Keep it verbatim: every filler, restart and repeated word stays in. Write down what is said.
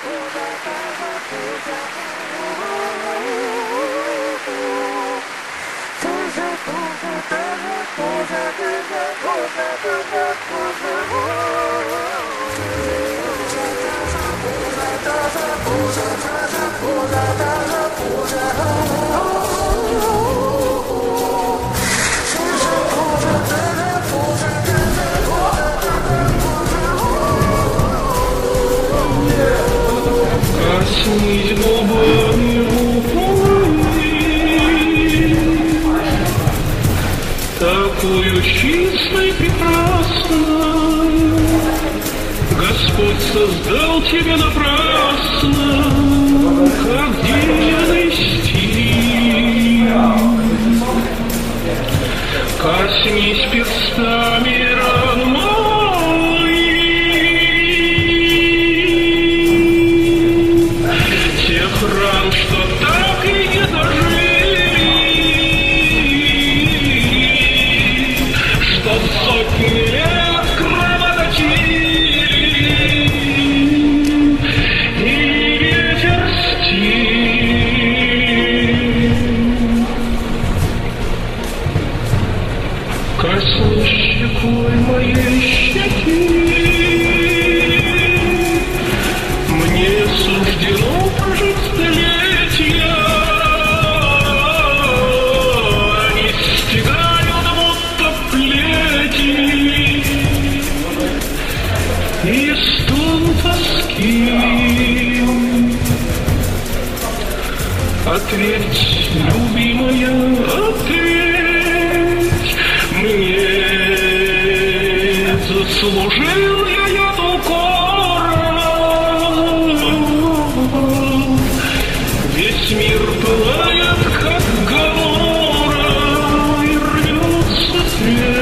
Коснись губами рукой, такую чистой и прекрасной, Господь создал тебя напрасно, как дивный стиль. Коснись перстами ран моих, тех ран, что так и не зажили, что сотни лет кровоточили, и ветер стих. Коснись щекой моей щеки, мне суждено прожить столетия, они стегают будто плети, и стон тоски. Ответь, любимая, ответь мне, заслужил я эту гору. Весь мир пылает, как гора, и рвется свет.